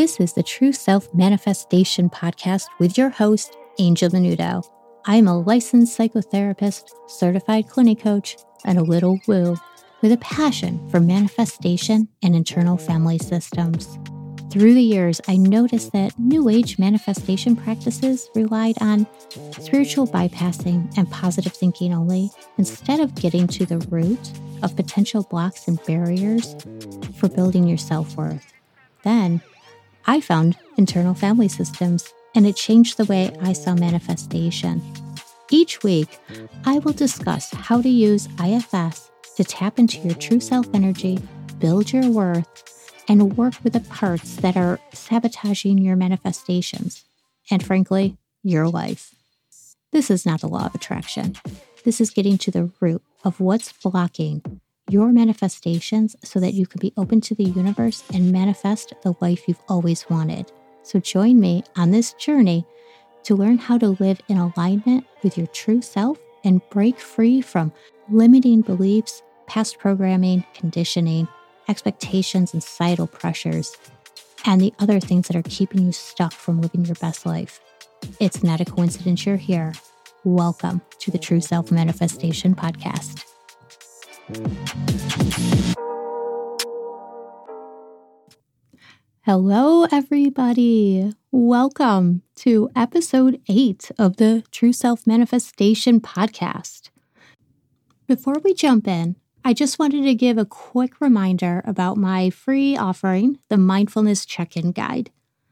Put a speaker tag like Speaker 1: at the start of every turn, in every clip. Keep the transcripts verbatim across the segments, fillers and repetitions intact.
Speaker 1: This is the True Self Manifestation Podcast with your host, Angel Menudo. I am a licensed psychotherapist, certified clinic coach, and a little woo with a passion for manifestation and internal family systems. Through the years, I noticed that New Age manifestation practices relied on spiritual bypassing and positive thinking only, instead of getting to the root of potential blocks and barriers for building your self-worth. Then, I found internal family systems, and it changed the way I saw manifestation. Each week, I will discuss how to use I F S to tap into your true self energy, build your worth, and work with the parts that are sabotaging your manifestations, and frankly, your life. This is not the law of attraction. This is getting to the root of what's blocking your manifestations so that you can be open to the universe and manifest the life you've always wanted. So join me on this journey to learn how to live in alignment with your true self and break free from limiting beliefs, past programming, conditioning, expectations, and societal pressures, and the other things that are keeping you stuck from living your best life. It's not a coincidence you're here. Welcome to the True Self Manifestation Podcast. Hello, everybody. Welcome to episode eight of the True Self Manifestation Podcast. Before we jump in, I just wanted to give a quick reminder about my free offering, the Mindfulness Check-In Guide.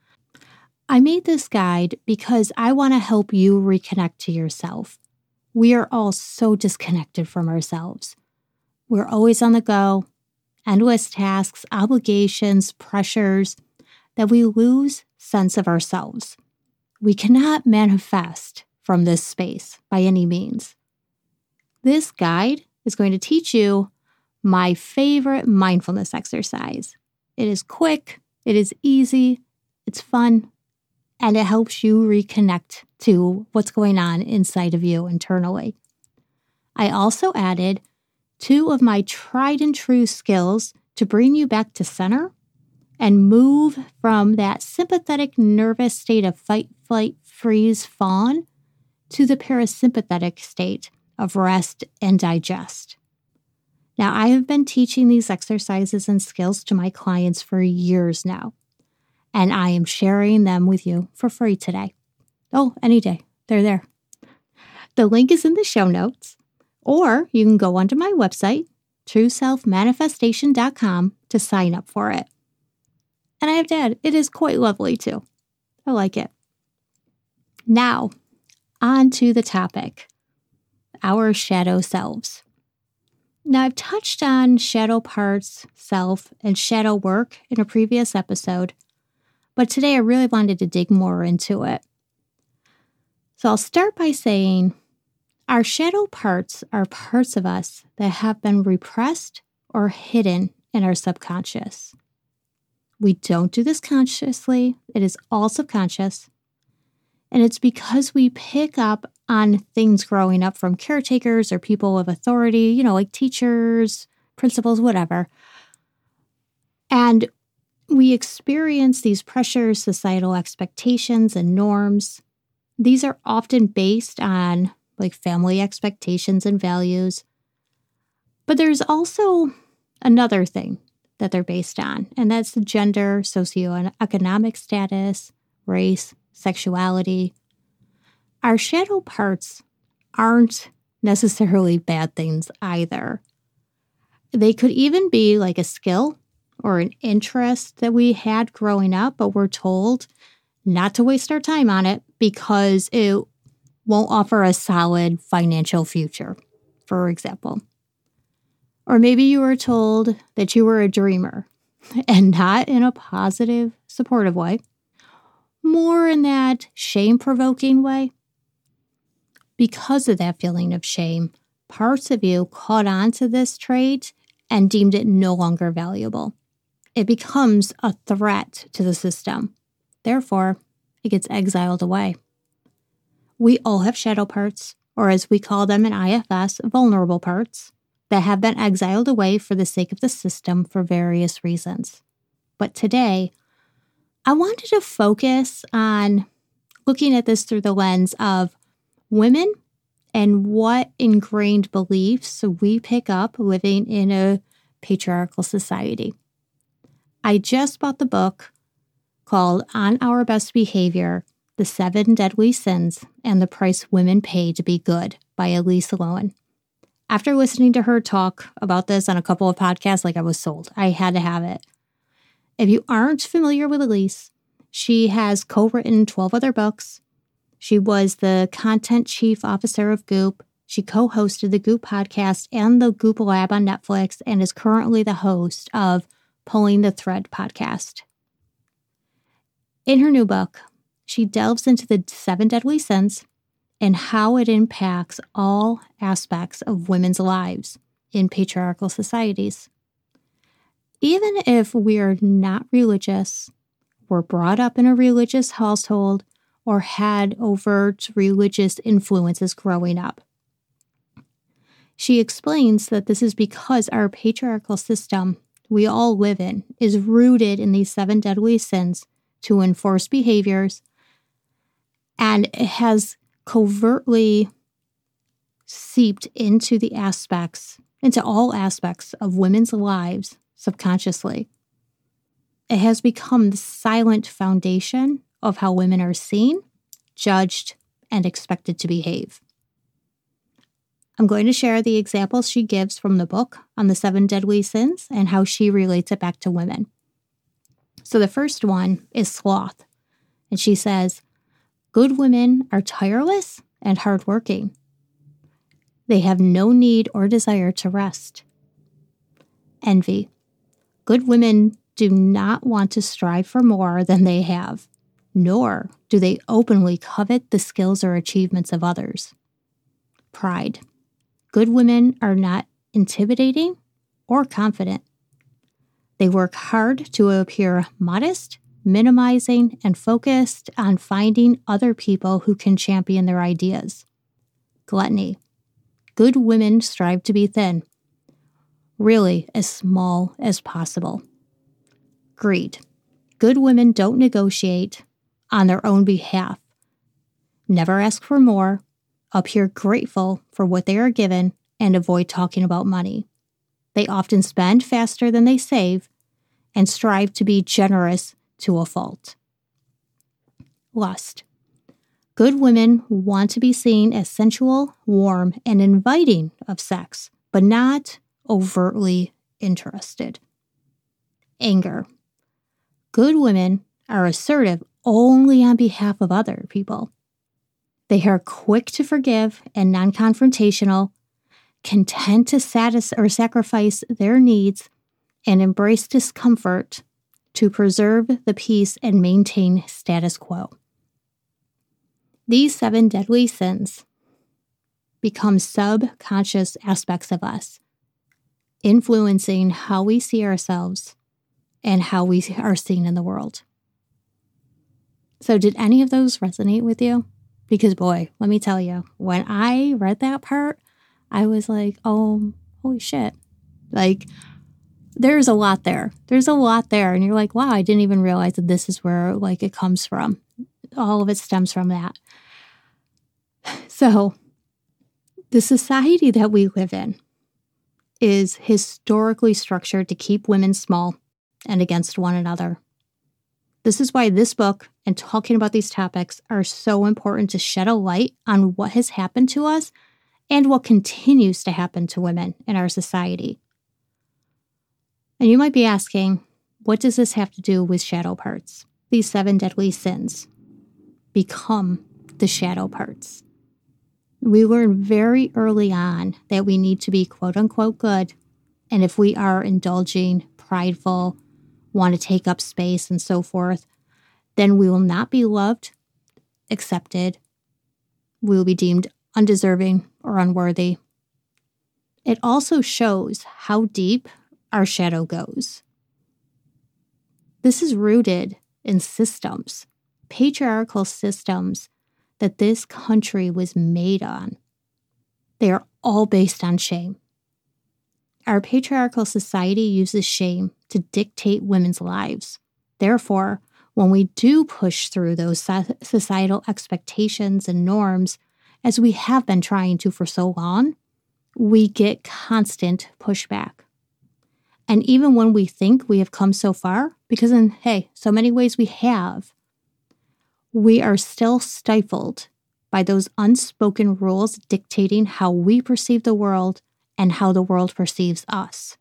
Speaker 1: I made this guide because I want to help you reconnect to yourself. We are all so disconnected from ourselves. We're always on the go, endless tasks, obligations, pressures, that we lose sense of ourselves. We cannot manifest from this space by any means. This guide is going to teach you my favorite mindfulness exercise. It is quick, it is easy, it's fun, and it helps you reconnect to what's going on inside of you internally. I also added two of my tried and true skills to bring you back to center and move from that sympathetic nervous state of fight, flight, freeze, fawn to the parasympathetic state of rest and digest. Now, I have been teaching these exercises and skills to my clients for years now, and I am sharing them with you for free today. Oh, any day. They're there. The link is in the show notes, or you can go onto my website, true self manifestation dot com, to sign up for it. And I have to add, it is quite lovely too. I like it. Now, on to the topic, our shadow selves. Now, I've touched on shadow parts, self, and shadow work in a previous episode, but today I really wanted to dig more into it. So I'll start by saying our shadow parts are parts of us that have been repressed or hidden in our subconscious. We don't do this consciously. It is all subconscious. And it's because we pick up on things growing up from caretakers or people of authority, you know, like teachers, principals, whatever. And we experience these pressures, societal expectations, and norms. These are often based on like family expectations and values. But there's also another thing that they're based on, and that's the gender, socioeconomic status, race, sexuality. Our shadow parts aren't necessarily bad things either. They could even be like a skill or an interest that we had growing up, but we're told not to waste our time on it because it won't offer a solid financial future, for example. Or maybe you were told that you were a dreamer, and not in a positive, supportive way, more in that shame-provoking way. Because of that feeling of shame, parts of you caught on to this trait and deemed it no longer valuable. It becomes a threat to the system. Therefore, it gets exiled away. We all have shadow parts, or as we call them in I F S, vulnerable parts, that have been exiled away for the sake of the system for various reasons. But today, I wanted to focus on looking at this through the lens of women and what ingrained beliefs we pick up living in a patriarchal society. I just bought the book called On Our Best Behavior, The Seven Deadly Sins and the Price Women Pay to Be Good by Elise Lowen. After listening to her talk about this on a couple of podcasts, like I was sold. I had to have it. If you aren't familiar with Elise, she has co-written twelve other books. She was the content chief officer of Goop. She co-hosted the Goop podcast and the Goop Lab on Netflix and is currently the host of Pulling the Thread podcast. In her new book, she delves into the seven deadly sins and how it impacts all aspects of women's lives in patriarchal societies. Even if we are not religious, were brought up in a religious household, or had overt religious influences growing up. She explains that this is because our patriarchal system we all live in is rooted in these seven deadly sins to enforce behaviors, and it has covertly seeped into the aspects, into all aspects of women's lives subconsciously. It has become the silent foundation of how women are seen, judged, and expected to behave. I'm going to share the examples she gives from the book on the seven deadly sins and how she relates it back to women. So the first one is sloth. And she says, good women are tireless and hardworking. They have no need or desire to rest. Envy. Good women do not want to strive for more than they have, nor do they openly covet the skills or achievements of others. Pride. Good women are not intimidating or confident. They work hard to appear modest, minimizing, and focused on finding other people who can champion their ideas. Gluttony. Good women strive to be thin, really as small as possible. Greed. Good women don't negotiate on their own behalf, never ask for more, appear grateful for what they are given, and avoid talking about money. They often spend faster than they save and strive to be generous to a fault. Lust. Good women want to be seen as sensual, warm, and inviting of sex, but not overtly interested. Anger. Good women are assertive only on behalf of other people. They are quick to forgive and non-confrontational, content to satisfy or sacrifice their needs, and embrace discomfort to preserve the peace and maintain status quo. These seven deadly sins become subconscious aspects of us, influencing how we see ourselves and how we are seen in the world. So did any of those resonate with you? Because boy, let me tell you, when I read that part, I was like, oh, holy shit. Like, there's a lot there. There's a lot there. And you're like, wow, I didn't even realize that this is where like it comes from. All of it stems from that. So the society that we live in is historically structured to keep women small and against one another. This is why this book and talking about these topics are so important to shed a light on what has happened to us and what continues to happen to women in our society. And you might be asking, what does this have to do with shadow parts? These seven deadly sins become the shadow parts. We learn very early on that we need to be quote unquote good. And if we are indulging, prideful, want to take up space and so forth, then we will not be loved, accepted. We will be deemed undeserving or unworthy. It also shows how deep our shadow goes. This is rooted in systems, patriarchal systems that this country was made on. They are all based on shame. Our patriarchal society uses shame to dictate women's lives. Therefore, when we do push through those societal expectations and norms, as we have been trying to for so long, we get constant pushback. And even when we think we have come so far, because in, hey, so many ways we have, we are still stifled by those unspoken rules dictating how we perceive the world and how the world perceives us.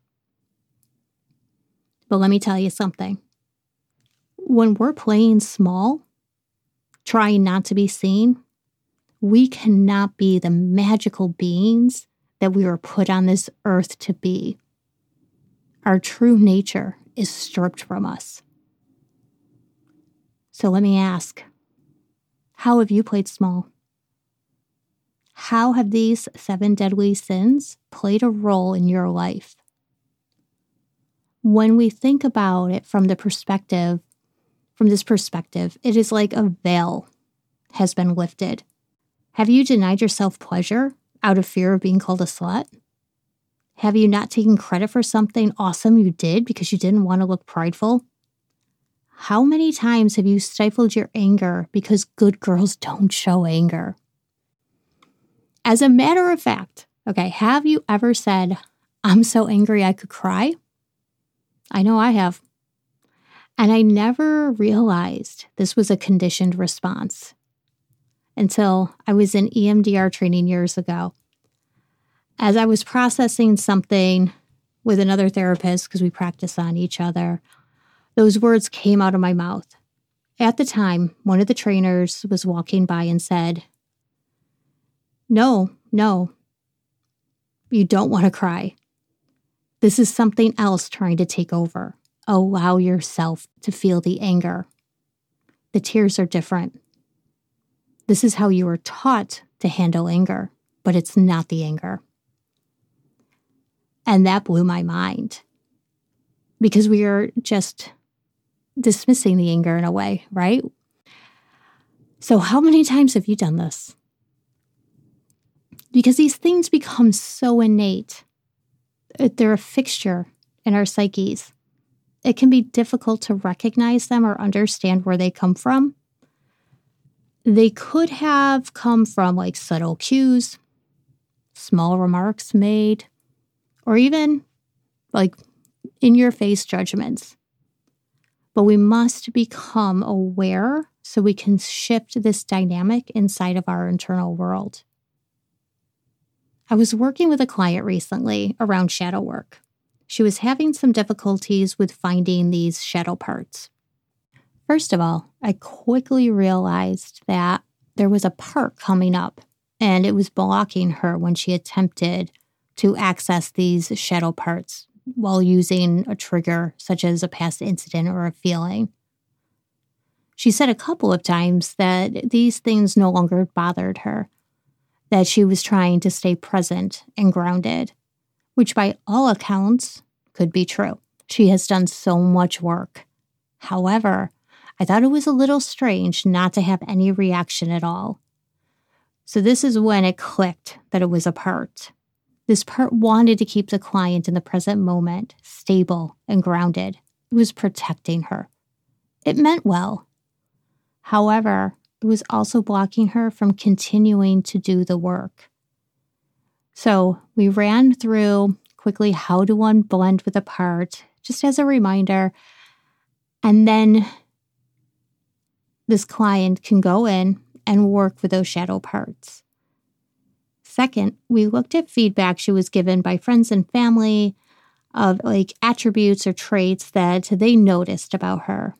Speaker 1: But let me tell you something. When we're playing small, trying not to be seen, we cannot be the magical beings that we were put on this earth to be. Our true nature is stripped from us. So let me ask, how have you played small? How have these seven deadly sins played a role in your life? When we think about it from the perspective, from this perspective, it is like a veil has been lifted. Have you denied yourself pleasure out of fear of being called a slut? Have you not taken credit for something awesome you did because you didn't want to look prideful? How many times have you stifled your anger because good girls don't show anger? As a matter of fact, okay, have you ever said, I'm so angry I could cry? I know I have. And I never realized this was a conditioned response until I was in E M D R training years ago. As I was processing something with another therapist, because we practice on each other, those words came out of my mouth. At the time, one of the trainers was walking by and said, No, no, you don't want to cry. This is something else trying to take over. Allow yourself to feel the anger. The tears are different. This is how you were taught to handle anger, but it's not the anger. And that blew my mind because we are just dismissing the anger in a way, right? So how many times have you done this? Because these things become so innate. They're a fixture in our psyches. It can be difficult to recognize them or understand where they come from. They could have come from like subtle cues, small remarks made, or even like in-your-face judgments. But we must become aware so we can shift this dynamic inside of our internal world. I was working with a client recently around shadow work. She was having some difficulties with finding these shadow parts. First of all, I quickly realized that there was a part coming up and it was blocking her when she attempted to access these shadow parts while using a trigger such as a past incident or a feeling. She said a couple of times that these things no longer bothered her, that she was trying to stay present and grounded, which by all accounts could be true. She has done so much work. However, I thought it was a little strange not to have any reaction at all. So this is when it clicked that it was a part. This part wanted to keep the client in the present moment, stable and grounded. It was protecting her. It meant well. However, it was also blocking her from continuing to do the work. So we ran through quickly how to unblend with a part, just as a reminder. And then this client can go in and work with those shadow parts. Second, we looked at feedback she was given by friends and family of like attributes or traits that they noticed about her.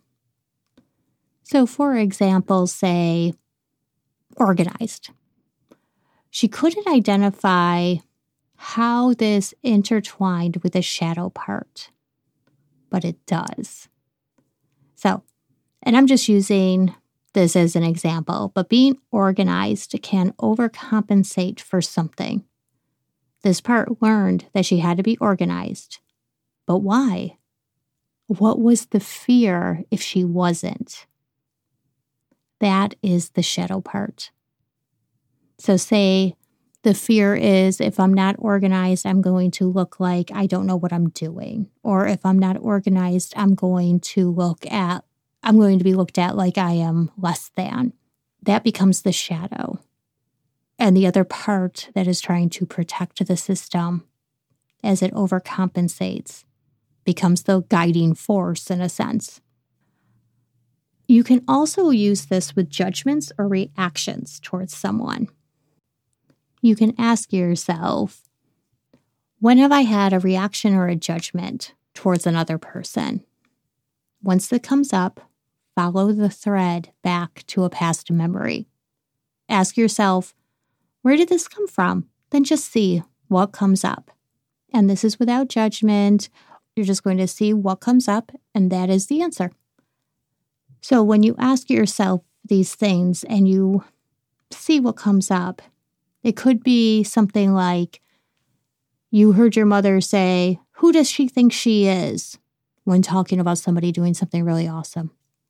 Speaker 1: So for example, say, organized. She couldn't identify how this intertwined with the shadow part, but it does. So, and I'm just using this as an example, but being organized can overcompensate for something. This part learned that she had to be organized. But why? What was the fear if she wasn't? That is the shadow part. So say the fear is if I'm not organized, I'm going to look like I don't know what I'm doing. Or if I'm not organized, I'm going to look at I'm going to be looked at like I am less than. That becomes the shadow. And the other part that is trying to protect the system as it overcompensates becomes the guiding force in a sense. You can also use this with judgments or reactions towards someone. You can ask yourself, when have I had a reaction or a judgment towards another person? Once that comes up, follow the thread back to a past memory. Ask yourself, where did this come from? Then just see what comes up. And this is without judgment. You're just going to see what comes up, and that is the answer. So when you ask yourself these things and you see what comes up, it could be something like, you heard your mother say, who does she think she is? When talking about somebody doing something really awesome.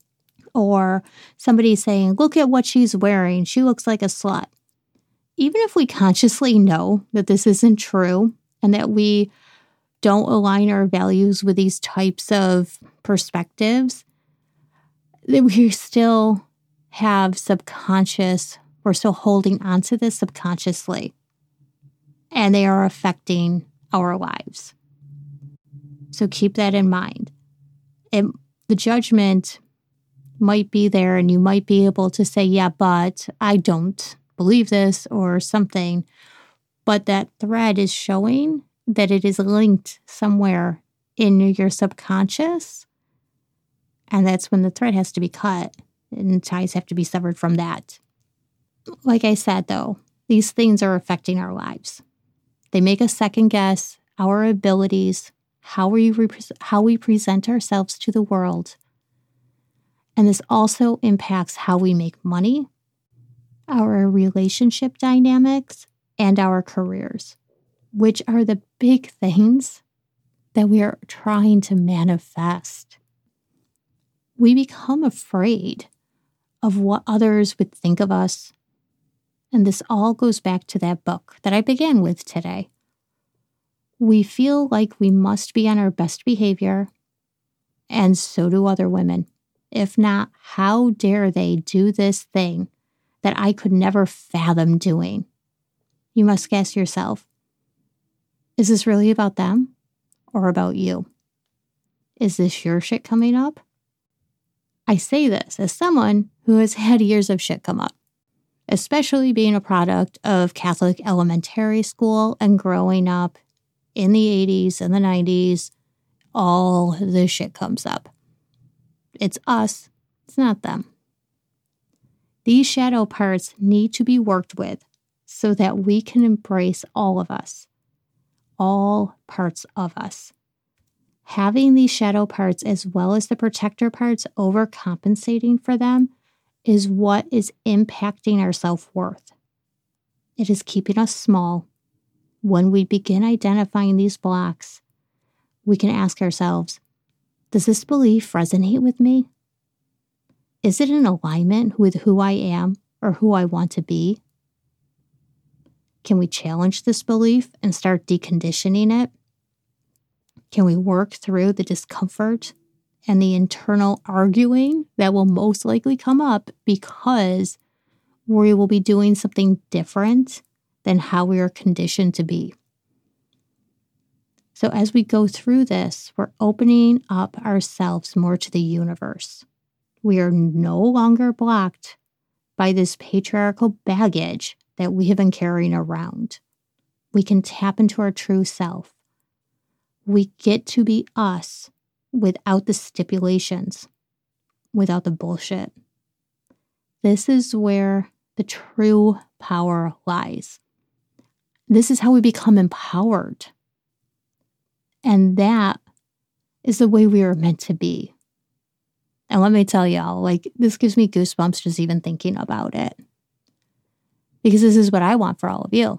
Speaker 1: Or somebody saying, look at what she's wearing. She looks like a slut. Even if we consciously know that this isn't true and that we don't align our values with these types of perspectives, that we still have subconscious, we're still holding on to this subconsciously. And they are affecting our lives. So keep that in mind. It, the judgment might be there and you might be able to say, yeah, but I don't believe this or something. But that thread is showing that it is linked somewhere in your subconscious. And that's when the thread has to be cut and ties have to be severed from that. Like I said, though, these things are affecting our lives. They make us second guess our abilities, how we repre- how we present ourselves to the world. And this also impacts how we make money, our relationship dynamics, and our careers, which are the big things that we are trying to manifest. We become afraid of what others would think of us. And this all goes back to that book that I began with today. We feel like we must be on our best behavior, and so do other women. If not, how dare they do this thing that I could never fathom doing? You must ask yourself, is this really about them or about you? Is this your shit coming up? I say this as someone who has had years of shit come up, especially being a product of Catholic elementary school and growing up in the eighties and the nineties. All this shit comes up. It's us, it's not them. These shadow parts need to be worked with so that we can embrace all of us, all parts of us. Having these shadow parts as well as the protector parts overcompensating for them is what is impacting our self-worth. It is keeping us small. When we begin identifying these blocks, we can ask ourselves, does this belief resonate with me? Is it in alignment with who I am or who I want to be? Can we challenge this belief and start deconditioning it? Can we work through the discomfort and the internal arguing that will most likely come up because we will be doing something different than how we are conditioned to be? So as we go through this, we're opening up ourselves more to the universe. We are no longer blocked by this patriarchal baggage that we have been carrying around. We can tap into our true self. We get to be us without the stipulations, without the bullshit. This is where the true power lies. This is how we become empowered. And that is the way we are meant to be. And let me tell y'all, like, this gives me goosebumps just even thinking about it. Because this is what I want for all of you.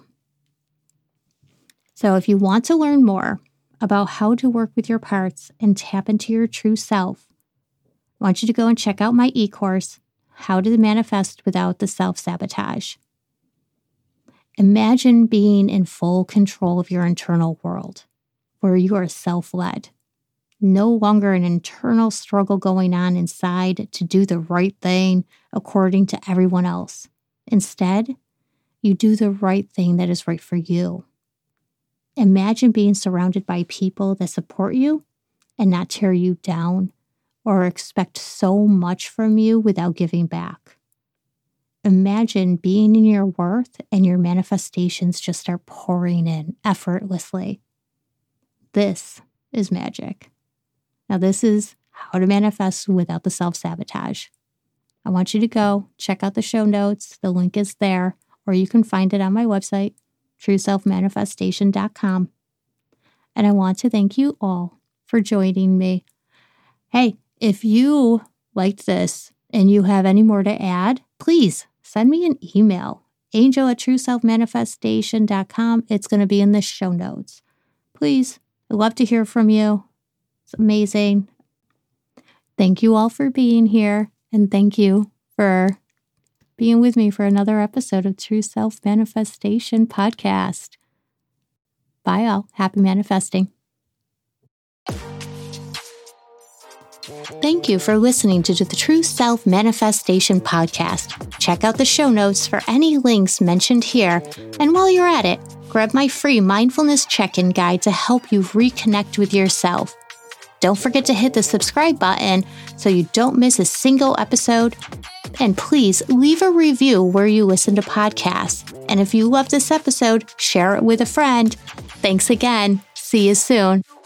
Speaker 1: So if you want to learn more about how to work with your parts and tap into your true self, I want you to go and check out my e-course, How to Manifest Without the Self-Sabotage. Imagine being in full control of your internal world, where you are self-led. no longer an internal struggle going on inside to do the right thing according to everyone else. Instead, you do the right thing that is right for you. Imagine being surrounded by people that support you and not tear you down or expect so much from you without giving back. Imagine being in your worth and your manifestations just start pouring in effortlessly. This is magic. Now, this is how to manifest without the self-sabotage. I want you to go check out the show notes. The link is there, or you can find it on my website, true self manifestation dot com. And I want to thank you all for joining me. Hey, if you liked this and you have any more to add, please send me an email, angel at true self manifestation dot com. It's going to be in the show notes. Please, I'd love to hear from you. It's amazing. Thank you all for being here, and thank you for being with me for another episode of True Self Manifestation Podcast. Bye all. Happy manifesting. Thank you for listening to the True Self Manifestation Podcast. Check out the show notes for any links mentioned here. And while you're at it, grab my free mindfulness check-in guide to help you reconnect with yourself. Don't forget to hit the subscribe button so you don't miss a single episode. And please leave a review where you listen to podcasts. And if you love this episode, share it with a friend. Thanks again. See you soon.